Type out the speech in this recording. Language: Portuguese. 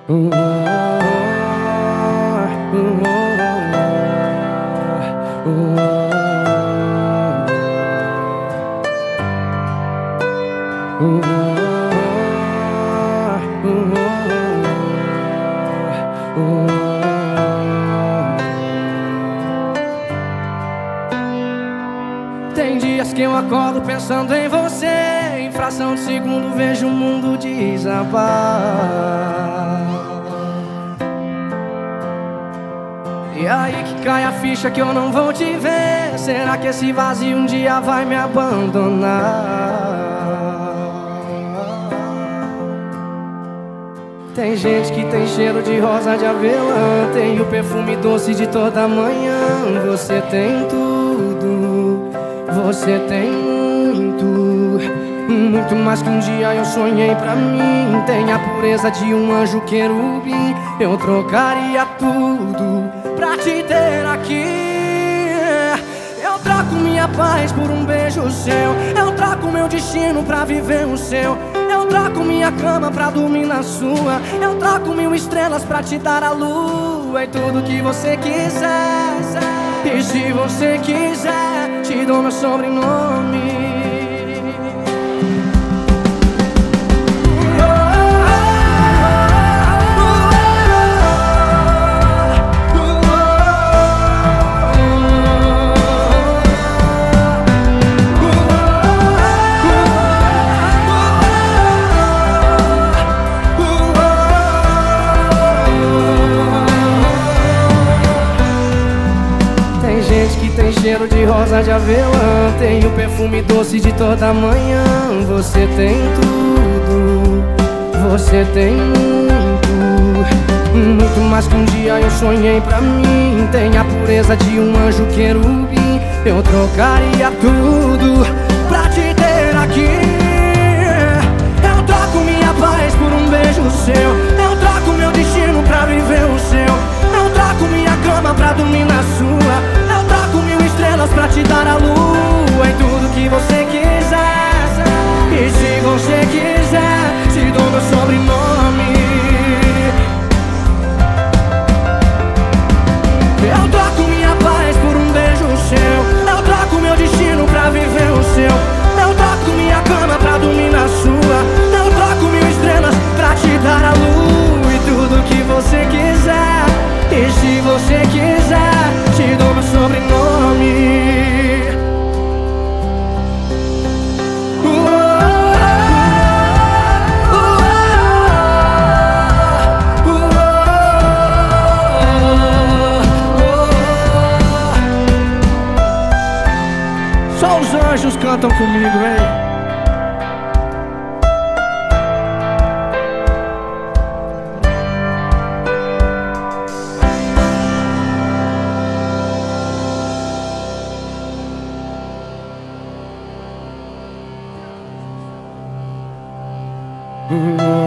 Tem dias que eu acordo pensando em você, em fração de segundo vejo o mundo desabar. E aí que cai a ficha que eu não vou te ver. Será que esse vazio um dia vai me abandonar? Tem gente que tem cheiro de rosa de avelã, tem o perfume doce de toda manhã. Você tem tudo, você tem muito mais que um dia eu sonhei pra mim. Tem a pureza de um anjo querubim. Eu trocaria tudo pra te ter aqui. Eu troco minha paz por um beijo seu. Eu troco meu destino pra viver o seu. Eu troco minha cama pra dormir na sua. Eu troco 1000 estrelas pra te dar a lua e tudo que você quiser. E se você quiser, te dou meu sobrenome. Tem cheiro de rosa de avelã, tem o perfume doce de toda manhã. Você tem tudo, você tem muito mais que um dia eu sonhei pra mim. Tem a pureza de um anjo querubim. Eu trocaria tudo pra te ter aqui. Eu troco minha paz por um beijo seu. Eu troco meu destino pra viver o seu. Eu troco minha cama pra dormir na sua. Pra te dar a lua e tudo que você quiser. E se você quiser, te dou meu sobrenome. Eu troco minha paz por um beijo seu. Eu troco meu destino pra viver o seu. Eu troco minha cama pra dormir na sua. Eu troco 1000 estrelas pra te dar a lua e tudo que você quiser. E se você quiser, te dou meu sobrenome. Só os anjos cantam comigo, hein? Oh